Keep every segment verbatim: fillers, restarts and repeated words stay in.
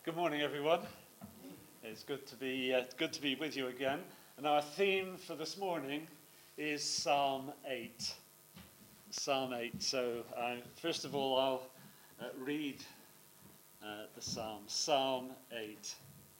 Good morning, everyone. It's good to be uh, good to be with you again. And our theme for this morning is Psalm eight. Psalm eight. So, uh, first of all, I'll uh, read uh, the psalm. Psalm eight.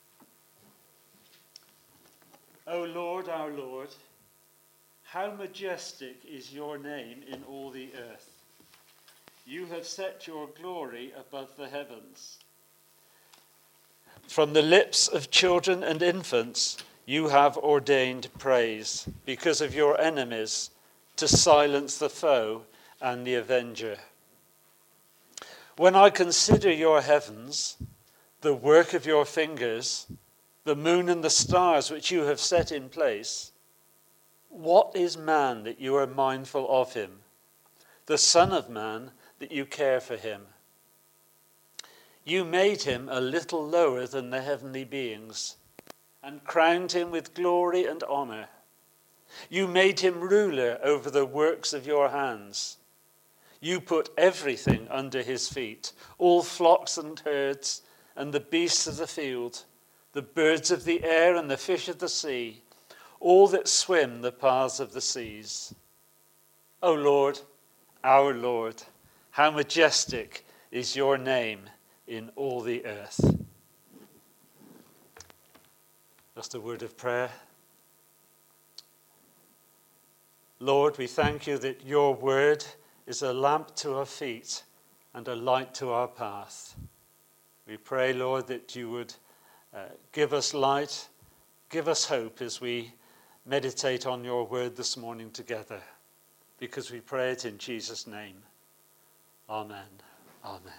O Lord, our Lord, how majestic is your name in all the earth. You have set your glory above the heavens. From the lips of children and infants, you have ordained praise because of your enemies, to silence the foe and the avenger. When I consider your heavens, the work of your fingers, the moon and the stars which you have set in place, what is man that you are mindful of him, the Son of Man that you care for him? You made him a little lower than the heavenly beings and crowned him with glory and honor. You made him ruler over the works of your hands. You put everything under his feet, all flocks and herds and the beasts of the field, the birds of the air and the fish of the sea, all that swim the paths of the seas. O Lord, our Lord, how majestic is your name in all the earth. Just a word of prayer. Lord, we thank you that your word is a lamp to our feet and a light to our path. We pray, Lord, that you would uh, give us light, give us hope as we meditate on your word this morning together, because we pray it in Jesus' name. Amen. Amen.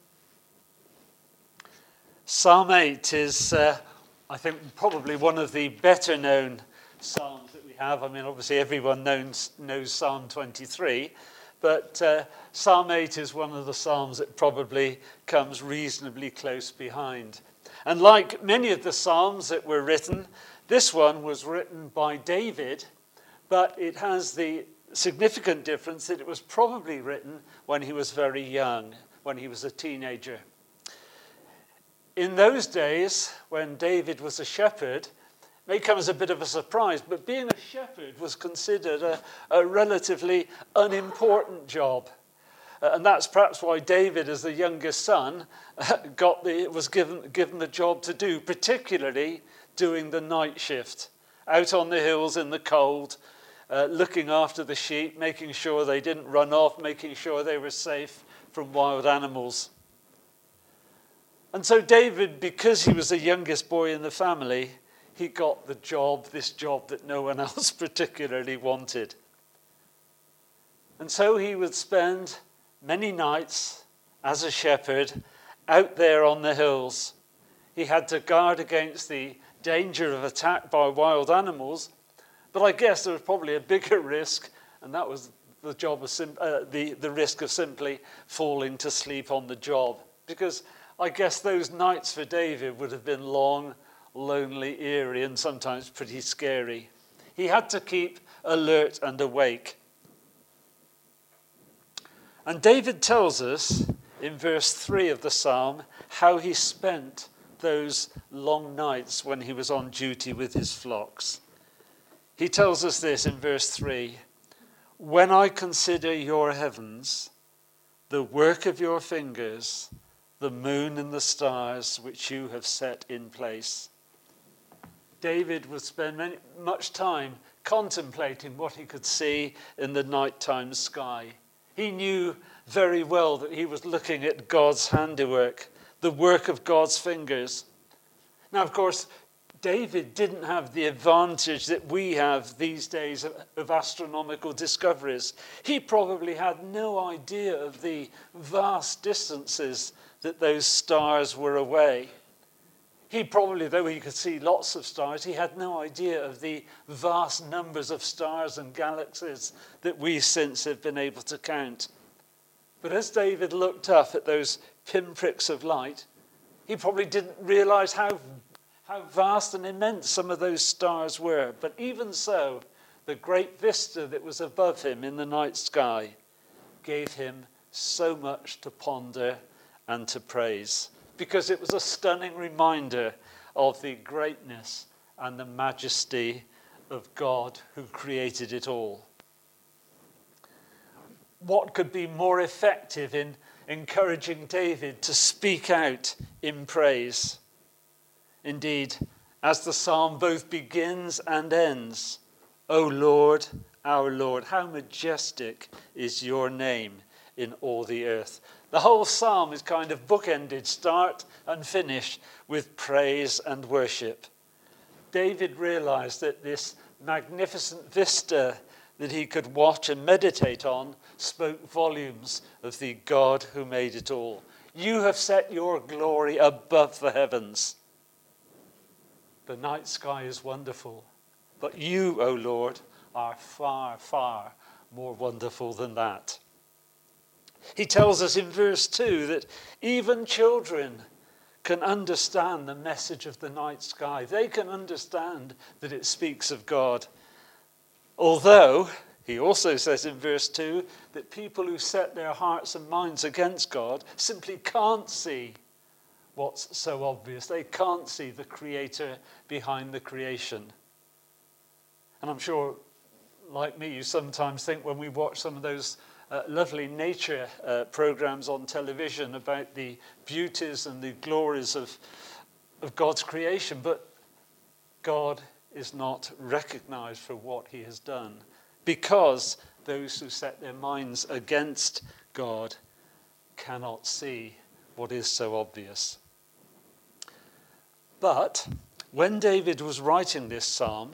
Psalm eight is, uh, I think, probably one of the better known psalms that we have. I mean, obviously everyone knows, knows Psalm twenty-three, but uh, Psalm eight is one of the psalms that probably comes reasonably close behind. And like many of the psalms that were written, this one was written by David, but it has the significant difference that it was probably written when he was very young, when he was a teenager. In those days, when David was a shepherd, it may come as a bit of a surprise, but being a shepherd was considered a, a relatively unimportant job. Uh, and that's perhaps why David, as the youngest son, uh, got the, was given, given the job to do, particularly doing the night shift, out on the hills in the cold, uh, looking after the sheep, making sure they didn't run off, making sure they were safe from wild animals. And so David, because he was the youngest boy in the family, he got the job, this job that no one else particularly wanted. And so he would spend many nights as a shepherd out there on the hills. He had to guard against the danger of attack by wild animals, but I guess there was probably a bigger risk, and that was the job of sim- uh, the, the risk of simply falling to sleep on the job. Because I guess those nights for David would have been long, lonely, eerie, and sometimes pretty scary. He had to keep alert and awake. And David tells us in verse three of the psalm how he spent those long nights when he was on duty with his flocks. He tells us this in verse three, "When I consider your heavens, the work of your fingers, the moon and the stars which you have set in place." David would spend many, much time contemplating what he could see in the nighttime sky. He knew very well that he was looking at God's handiwork, the work of God's fingers. Now, of course, David didn't have the advantage that we have these days of, of astronomical discoveries. He probably had no idea of the vast distances that those stars were away. He probably, though he could see lots of stars, he had no idea of the vast numbers of stars and galaxies that we since have been able to count. But as David looked up at those pinpricks of light, he probably didn't realize how, how vast and immense some of those stars were. But even so, the great vista that was above him in the night sky gave him so much to ponder and to praise. because it was a stunning reminder of the greatness and the majesty of God who created it all. What could be more effective in encouraging David to speak out in praise? Indeed, as the psalm both begins and ends, O Lord, our Lord, how majestic is your name in all the earth. The whole psalm is kind of bookended, start and finish, with praise and worship. David realized that this magnificent vista that he could watch and meditate on spoke volumes of the God who made it all. You have set your glory above the heavens. The night sky is wonderful, but you, O Lord, are far, far more wonderful than that. He tells us in verse two that even children can understand the message of the night sky. They can understand that it speaks of God. Although, he also says in verse two, that people who set their hearts and minds against God simply can't see what's so obvious. They can't see the creator behind the creation. And I'm sure, like me, you sometimes think when we watch some of those uh, lovely nature uh, programs on television about the beauties and the glories of, of God's creation, but God is not recognized for what he has done, because those who set their minds against God cannot see what is so obvious. But when David was writing this psalm,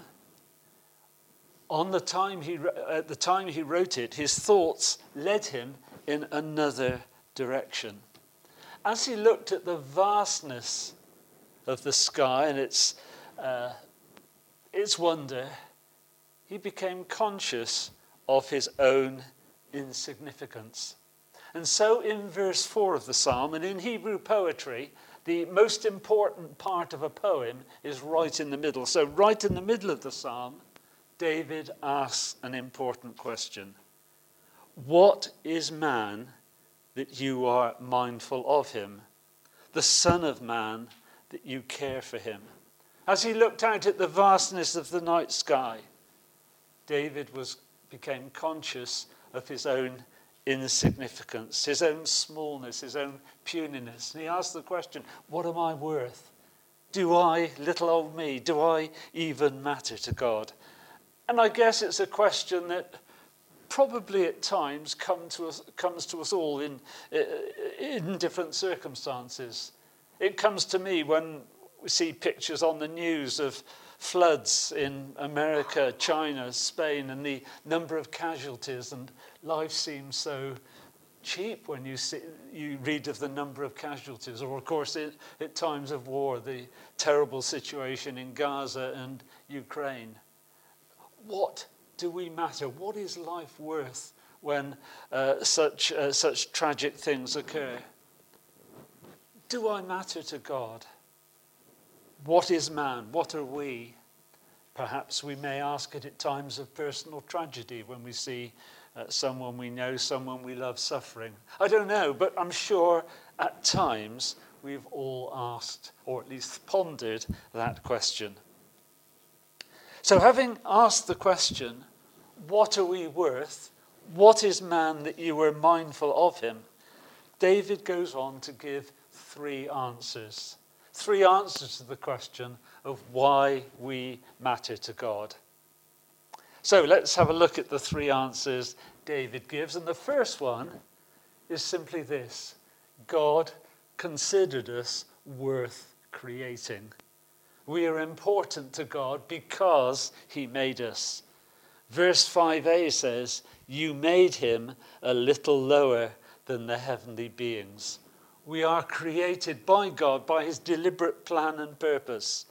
on the time he, at the time he wrote it, his thoughts led him in another direction. As he looked at the vastness of the sky and its, uh, its wonder, he became conscious of his own insignificance. And so in verse four of the psalm, and in Hebrew poetry, the most important part of a poem is right in the middle. So right in the middle of the psalm, David asks an important question. What is man that you are mindful of him? The Son of Man that you care for him? As he looked out at the vastness of the night sky, David was became conscious of his own insignificance, his own smallness, his own puniness. And he asked the question, what am I worth? Do I, little old me, do I even matter to God? And I guess it's a question that probably at times come to us, comes to us all in, in different circumstances. It comes to me when we see pictures on the news of floods in America, China, Spain, and the number of casualties, and life seems so cheap when you see, you read of the number of casualties, or of course it, at times of war, the terrible situation in Gaza and Ukraine. What do we matter? What is life worth when uh, such uh, such tragic things occur? Do I matter to God? What is man? What are we? Perhaps we may ask it at times of personal tragedy when we see uh, someone we know, someone we love suffering. I don't know, but I'm sure at times we've all asked, or at least pondered, that question. So having asked the question, what are we worth? What is man that you were mindful of him? David goes on to give three answers. Three answers to the question of why we matter to God. So let's have a look at the three answers David gives. And the first one is simply this: God considered us worth creating. We are important to God because he made us. Verse five a says, you made him a little lower than the heavenly beings. We are created by God, by his deliberate plan and purpose.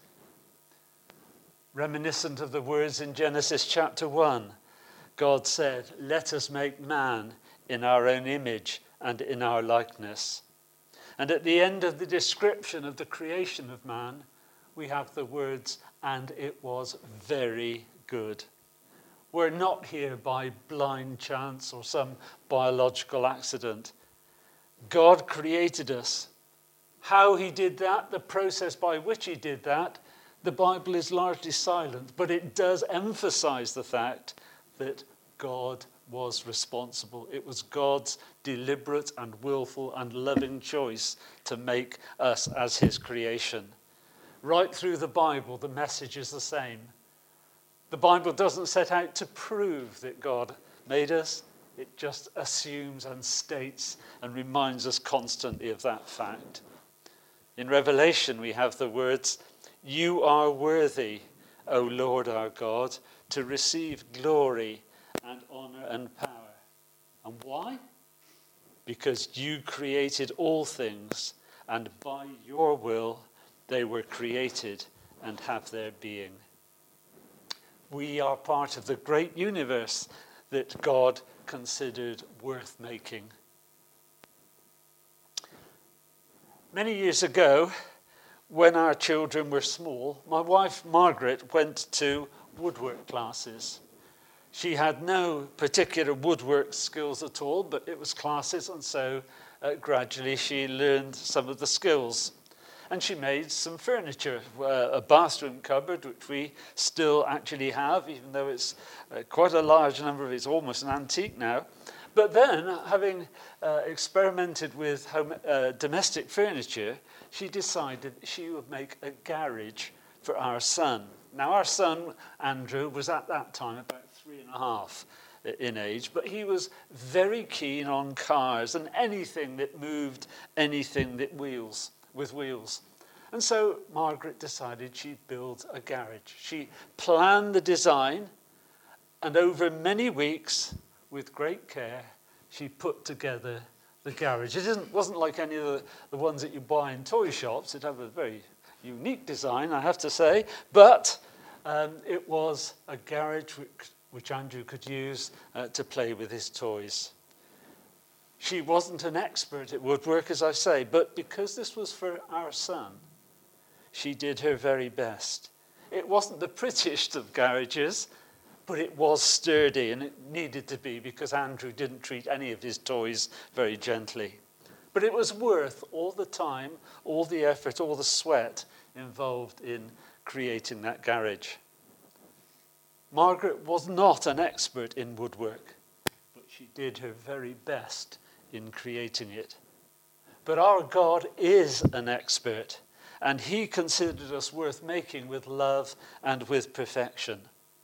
Reminiscent of the words in Genesis chapter one, God said, let us make man in our own image and in our likeness. And at the end of the description of the creation of man, we have the words, and it was very good. We're not here by blind chance or some biological accident. God created us, How he did that, the process by which he did that, the Bible is largely silent, but it does emphasize the fact that God was responsible. It was God's deliberate and willful and loving choice to make us as his creation. Right through the Bible, the message is the same. The Bible doesn't set out to prove that God made us. It just assumes and states and reminds us constantly of that fact. In Revelation, we have the words, "You are worthy, O Lord our God, to receive glory and honor and power." And why? Because you created all things, and by your will they were created and have their being. We are part of the great universe that God considered worth making. Many years ago, when our children were small, my wife Margaret went to woodwork classes. She had no particular woodwork skills at all, but it was classes, and so uh, gradually she learned some of the skills. And she made some furniture, uh, a bathroom cupboard, which we still actually have, even though it's uh, quite a large number of it. It's almost an antique now. But then, having uh, experimented with home, uh, domestic furniture, she decided she would make a garage for our son. Now, our son, Andrew, was at that time about three and a half in age, but he was very keen on cars and anything that moved, anything that wheels, with wheels. And so Margaret decided she'd build a garage. She planned the design, and over many weeks, with great care, she put together the garage. It isn't, wasn't like any of the, the ones that you buy in toy shops. It had a very unique design, I have to say, but um, it was a garage which, which Andrew could use uh, to play with his toys. She wasn't an expert at woodwork, as I say, but because this was for our son, she did her very best. It wasn't the prettiest of garages, but it was sturdy, and it needed to be because Andrew didn't treat any of his toys very gently. But it was worth all the time, all the effort, all the sweat involved in creating that garage. Margaret was not an expert in woodwork, but she did her very best in creating it. But our God is an expert, and he considered us worth making with love and with perfection.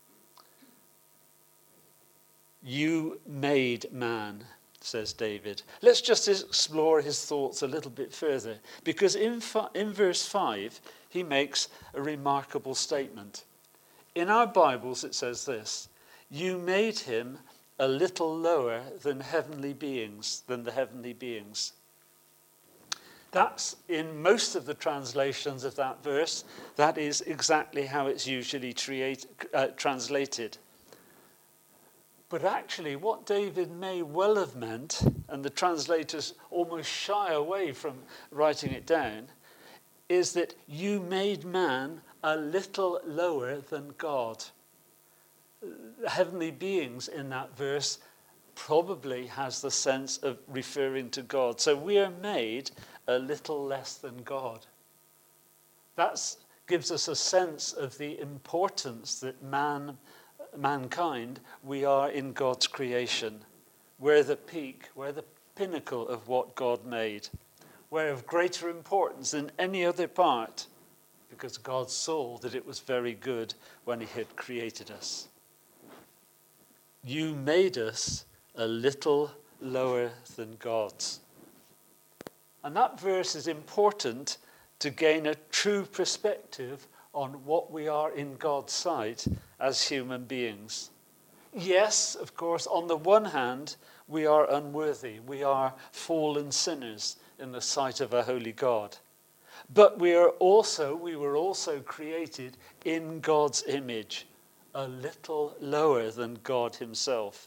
You made man, says David. Let's just explore his thoughts a little bit further, because in, fi- in verse five, he makes a remarkable statement. In our Bibles, it says this: you made him a little lower than heavenly beings, than the heavenly beings. That's in most of the translations of that verse. That is exactly how it's usually treat, uh, translated. But actually, what David may well have meant, and the translators almost shy away from writing it down, is that you made man a little lower than God. Heavenly beings in that verse probably has the sense of referring to God. So we are made a little less than God. That gives us a sense of the importance that man, mankind, we are in God's creation. We're the peak, we're the pinnacle of what God made. We're of greater importance than any other part, because God saw that it was very good when he had created us. You made us a little lower than God's. And that verse is important to gain a true perspective on what we are in God's sight as human beings. Yes, of course, on the one hand, we are unworthy. We are fallen sinners in the sight of a holy God. But we are also, we were also created in God's image, a little lower than God himself.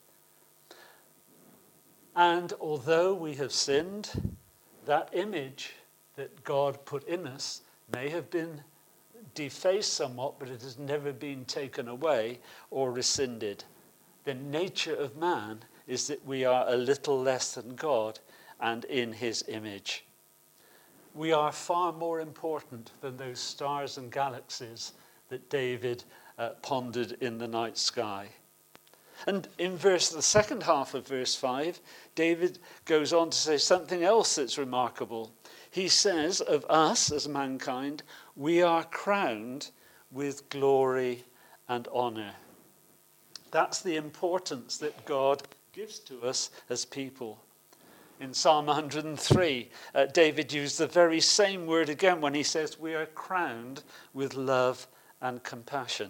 And although we have sinned, that image that God put in us may have been defaced somewhat, but it has never been taken away or rescinded. The nature of man is that we are a little less than God and in his image. we are far more important than those stars and galaxies that David uh, pondered in the night sky. And in verse, the second half of verse five, David goes on to say something else that's remarkable. He says of us as mankind, we are crowned with glory and honor. That's the importance that God gives to us as people. In Psalm one hundred three, uh, David used the very same word again when he says we are crowned with love and compassion.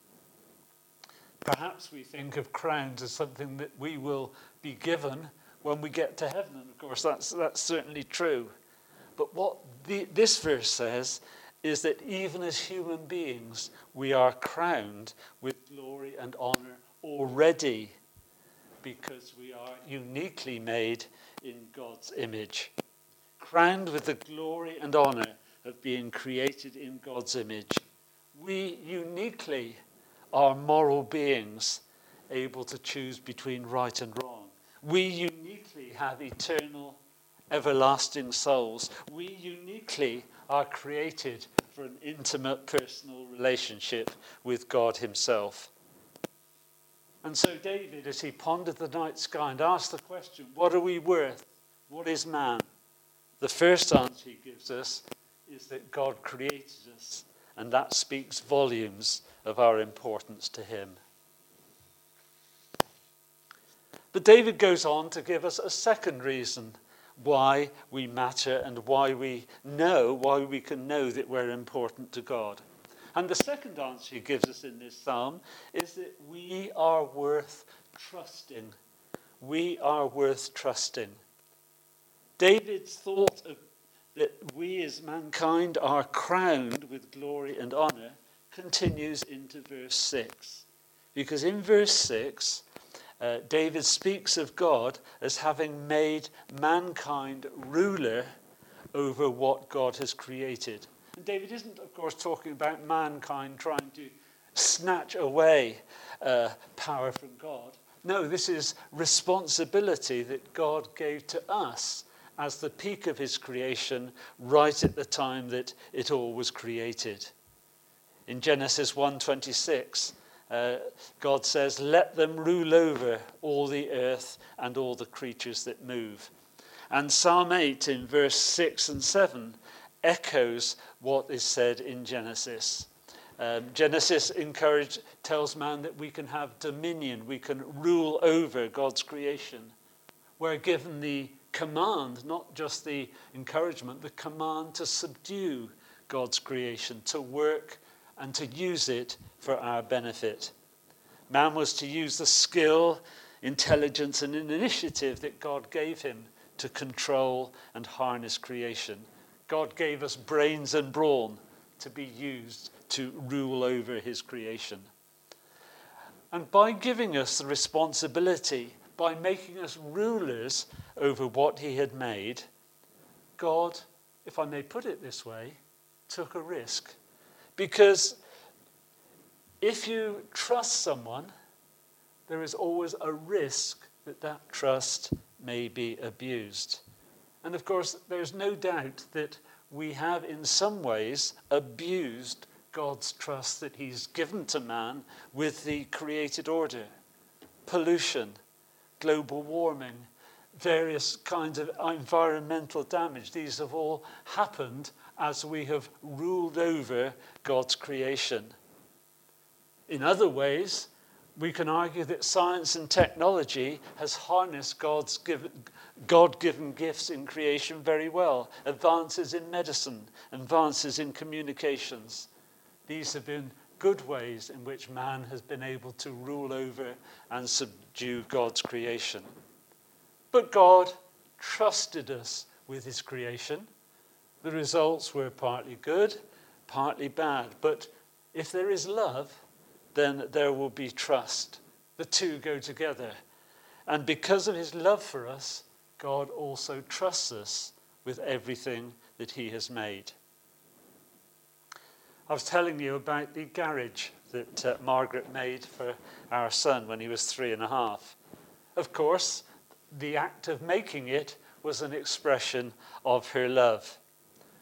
Perhaps we think of crowns as something that we will be given when we get to heaven. And of course, that's, that's certainly true. But what the, this verse says is that even as human beings, we are crowned with glory and honor already because we are uniquely made in God's image. Crowned with the glory and honor of being created in God's image. We uniquely are moral beings able to choose between right and wrong. We uniquely have eternal, everlasting souls. We uniquely are created for an intimate personal relationship with God himself. And so David, as he pondered the night sky and asked the question, what are we worth? What is man? The first answer he gives us is that God created us, and that speaks volumes of our importance to him. But David goes on to give us a second reason why we matter and why we know, why we can know that we're important to God. And the second answer he gives us in this psalm is that we are worth trusting. We are worth trusting. David's thought of that we as mankind are crowned with glory and honor continues into verse six. Because in verse six, uh, David speaks of God as having made mankind ruler over what God has created. And David isn't, of course, talking about mankind trying to snatch away uh, power from God. No, this is responsibility that God gave to us as the peak of his creation, right at the time that it all was created. In Genesis one twenty-six, uh, God says, let them rule over all the earth and all the creatures that move. And Psalm eight in verse six and seven echoes what is said in Genesis. Um, Genesis encourage, tells man that we can have dominion, we can rule over God's creation. We're given the command, not just the encouragement, the command to subdue God's creation, to work and to use it for our benefit. Man was to use the skill, intelligence, and initiative that God gave him to control and harness creation. God gave us brains and brawn to be used to rule over his creation. And by giving us the responsibility, by making us rulers over what he had made, God, if I may put it this way, took a risk. Because if you trust someone, there is always a risk that that trust may be abused. And of course, there's no doubt that we have in some ways abused God's trust that he's given to man with the created order. Pollution, global warming, various kinds of environmental damage. These have all happened as we have ruled over God's creation. In other ways, we can argue that science and technology has harnessed God's given, God-given gifts in creation very well. Advances in medicine, advances in communications. These have been good ways in which man has been able to rule over and subdue God's creation. But God trusted us with his creation. The results were partly good, partly bad. But if there is love, then there will be trust. The two go together. And because of his love for us, God also trusts us with everything that he has made. I was telling you about the garage that uh, Margaret made for our son when he was three and a half. Of course, the act of making it was an expression of her love.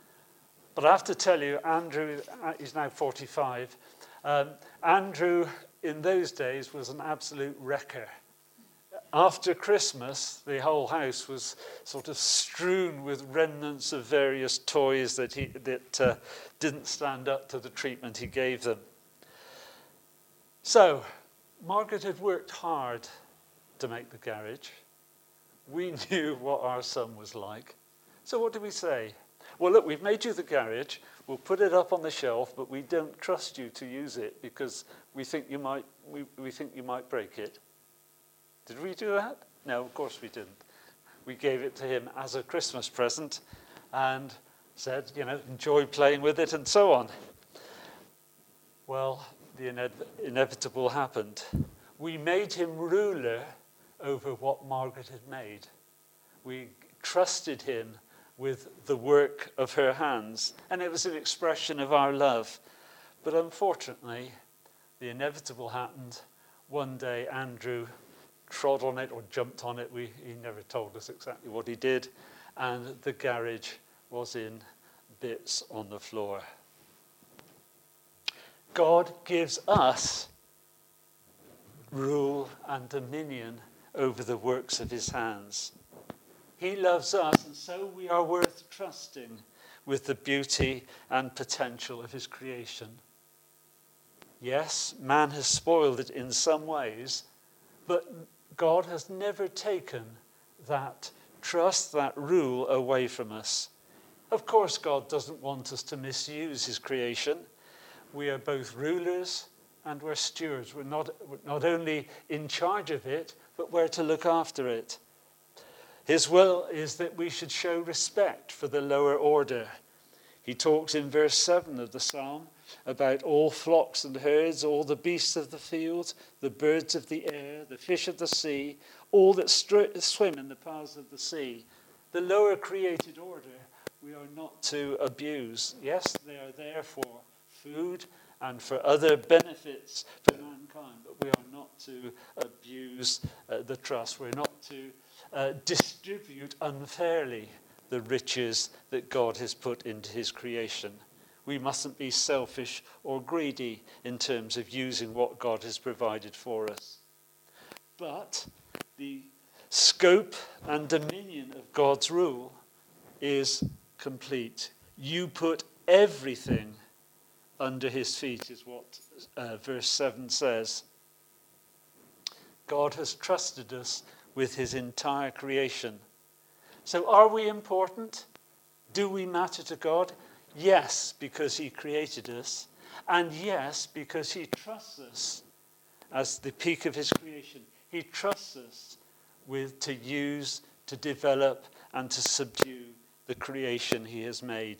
But I have to tell you, Andrew, he's now forty-five, um, Andrew in those days was an absolute wrecker. After Christmas, the whole house was sort of strewn with remnants of various toys that, he, that uh, didn't stand up to the treatment he gave them. So, Margaret had worked hard to make the garage. We knew what our son was like. So what do we say? Well, look, we've made you the garage. We'll put it up on the shelf, but we don't trust you to use it because we think you might, we, we think you might break it. Did we do that? No, of course we didn't. We gave it to him as a Christmas present and said, you know, enjoy playing with it and so on. Well, the ine- inevitable happened. We made him ruler over what Margaret had made. We trusted him with the work of her hands, and it was an expression of our love. But unfortunately, the inevitable happened. One day, Andrew trod on it or jumped on it. We, he never told us exactly what he did, and the garage was in bits on the floor. God gives us rule and dominion over the works of his hands. He loves us, and so we are worth trusting with the beauty and potential of his creation. Yes, man has spoiled it in some ways, but God has never taken that trust, that rule away from us. Of course, God doesn't want us to misuse his creation. We are both rulers and we're stewards. We're not, we're not only in charge of it, but we're to look after it. His will is that we should show respect for the lower order. He talks in verse seven of the psalm about all flocks and herds, all the beasts of the field, the birds of the air, the fish of the sea, all that str- swim in the paths of the sea. The lower created order we are not to abuse. Yes, they are there for food and for other benefits for mankind, but we are not to abuse uh, the trust. We're not to uh, distribute unfairly the riches that God has put into his creation. We mustn't be selfish or greedy in terms of using what God has provided for us. But the scope and dominion of God's rule is complete. You put everything under his feet, is what uh, verse seven says. God has trusted us with his entire creation. So are we important? Do we matter to God? Yes, because he created us. And yes, because he trusts us as the peak of his creation. He trusts us with to use, to develop, and to subdue the creation he has made.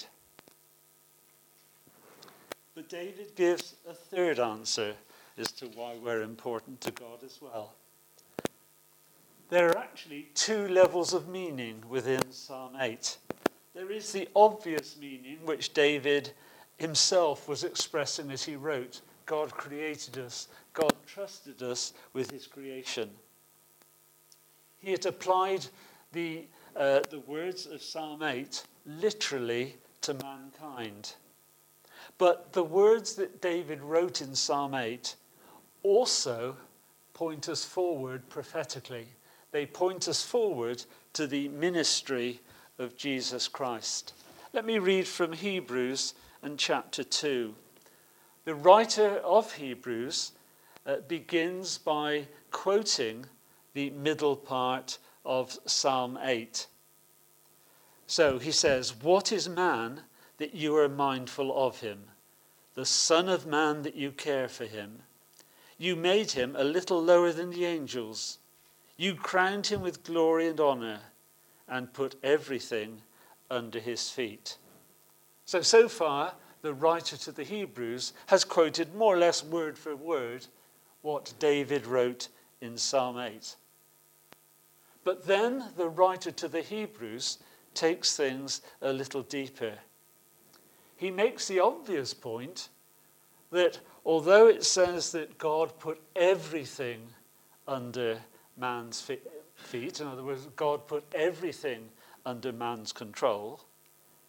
But David gives a third answer as to why we're important to God as well. There are actually two levels of meaning within Psalm eight. There is the obvious meaning, which David himself was expressing as he wrote. God created us. God trusted us with his creation. He had applied the, uh, the words of Psalm eight literally to mankind. But the words that David wrote in Psalm eight also point us forward prophetically. They point us forward to the ministry of Jesus Christ. Let me read from Hebrews and chapter two. The writer of Hebrews uh, begins by quoting the middle part of Psalm eight. So he says, "What is man that you are mindful of him? The Son of Man that you care for him? You made him a little lower than the angels. You crowned him with glory and honor and put everything under his feet." So, so far, the writer to the Hebrews has quoted more or less word for word what David wrote in Psalm eight. But then the writer to the Hebrews takes things a little deeper. He makes the obvious point that although it says that God put everything under man's feet, in other words, God put everything under man's control,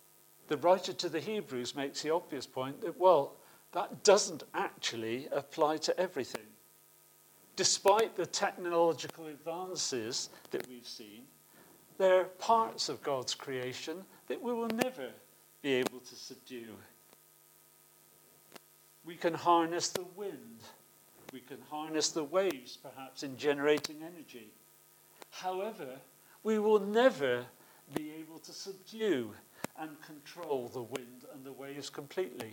the writer to the Hebrews makes the obvious point that, well, that doesn't actually apply to everything. Despite the technological advances that we've seen, there are parts of God's creation that we will never be able to subdue. We can harness the wind. We can harness the waves, perhaps, in generating energy. However, we will never be able to subdue and control the wind and the waves completely.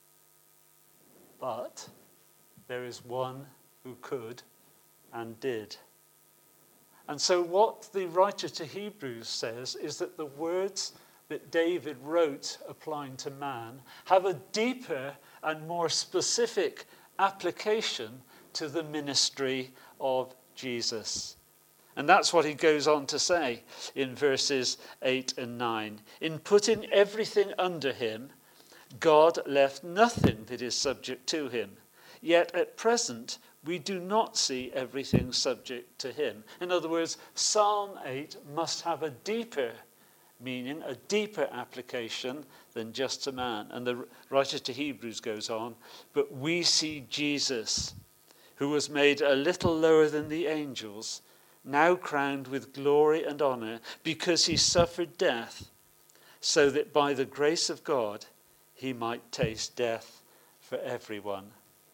But there is one who could and did. And so what the writer to Hebrews says is that the words that David wrote applying to man have a deeper and more specific application to the ministry of Jesus. And that's what he goes on to say in verses eight and nine. In putting everything under him, God left nothing that is subject to him. Yet at present, we do not see everything subject to him. In other words, Psalm eight must have a deeper meaning, a deeper application than just to man. And the writer to Hebrews goes on, but we see Jesus, who was made a little lower than the angels, now crowned with glory and honor, because he suffered death, so that by the grace of God he might taste death for everyone.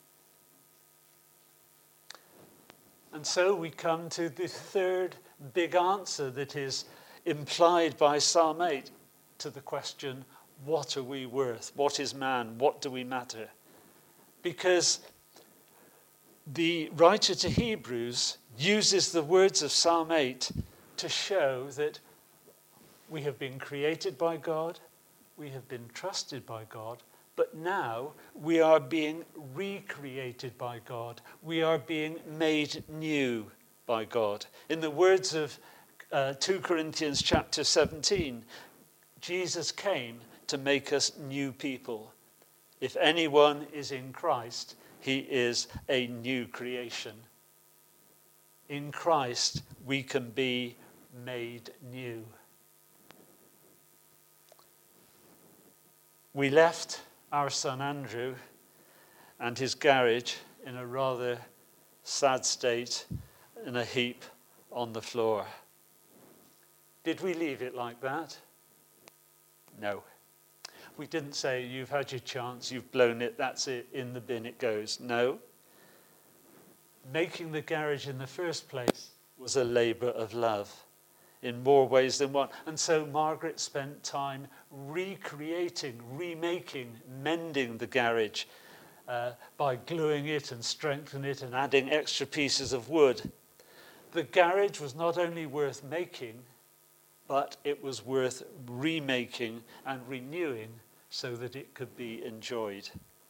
And so we come to the third big answer that is implied by Psalm eight to the question, what are we worth? What is man? What do we matter? Because the writer to Hebrews uses the words of Psalm eight to show that we have been created by God, we have been trusted by God, but now we are being recreated by God. We are being made new by God. In the words of uh, two Corinthians chapter seventeen, Jesus came to make us new people. If anyone is in Christ, he is a new creation. In Christ, we can be made new. We left our son Andrew and his garage in a rather sad state, in a heap on the floor. Did we leave it like that? No. We didn't say, you've had your chance, you've blown it, that's it, in the bin it goes. No. Making the garage in the first place was a labour of love in more ways than one. And so Margaret spent time recreating, remaking, mending the garage uh, by gluing it and strengthening it and adding extra pieces of wood. The garage was not only worth making, but it was worth remaking and renewing so that it could be enjoyed.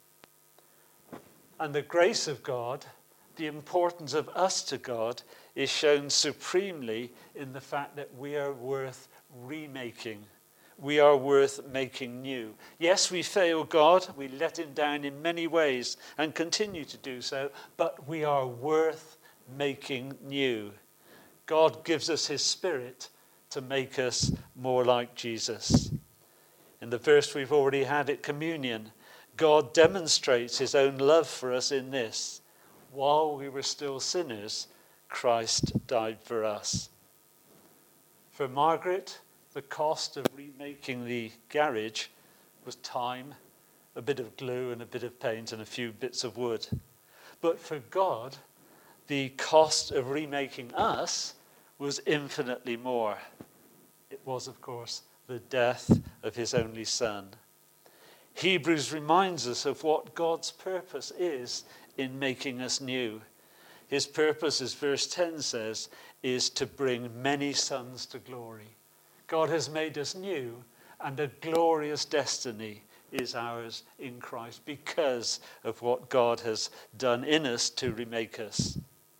And the grace of God, the importance of us to God, is shown supremely in the fact that we are worth remaking. We are worth making new. Yes, we fail God, we let him down in many ways and continue to do so, but we are worth making new. God gives us his Spirit to make us more like Jesus. In the verse we've already had at communion, God demonstrates his own love for us in this: while we were still sinners, Christ died for us. For Margaret, the cost of remaking the garage was time, a bit of glue and a bit of paint and a few bits of wood. But for God, the cost of remaking us was infinitely more. It was, of course, the death of his only son. Hebrews reminds us of what God's purpose is in making us new. His purpose, as verse ten says, is to bring many sons to glory. God has made us new, and a glorious destiny is ours in Christ because of what God has done in us to remake us.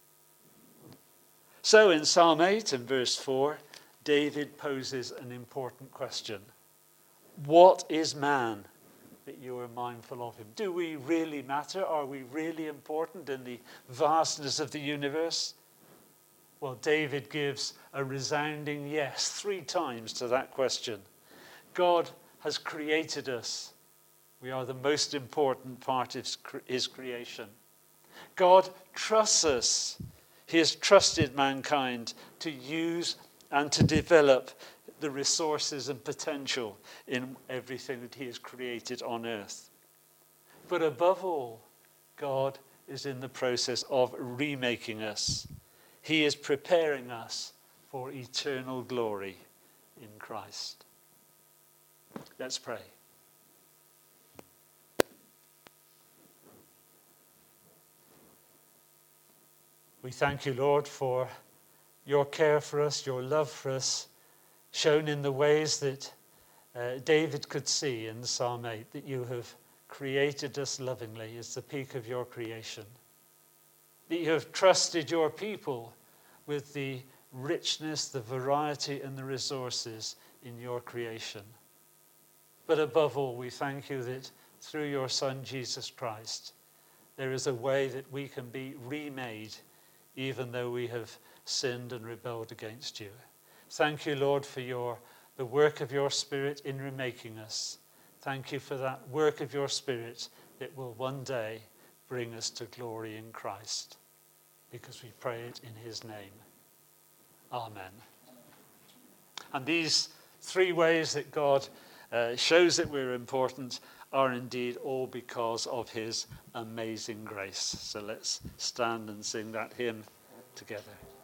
So in Psalm eight and verse four, David poses an important question. What is man that you are mindful of him? Do we really matter? Are we really important in the vastness of the universe? Well, David gives a resounding yes three times to that question. God has created us. We are the most important part of his creation. God trusts us. He has trusted mankind to use and to develop the resources and potential in everything that he has created on earth. But above all, God is in the process of remaking us. He is preparing us for eternal glory in Christ. Let's pray. We thank you, Lord, for your care for us, your love for us, shown in the ways that uh, David could see in Psalm eight, that you have created us lovingly as the peak of your creation, that you have trusted your people with the richness, the variety, and the resources in your creation. But above all, we thank you that through your Son, Jesus Christ, there is a way that we can be remade, even though we have sinned and rebelled against you. Thank you, Lord, for your the work of your Spirit in remaking us. Thank you for that work of your Spirit that will one day bring us to glory in Christ, because we pray it in his name. Amen. And these three ways that God uh, shows that we're important are indeed all because of his amazing grace. So let's stand and sing that hymn together.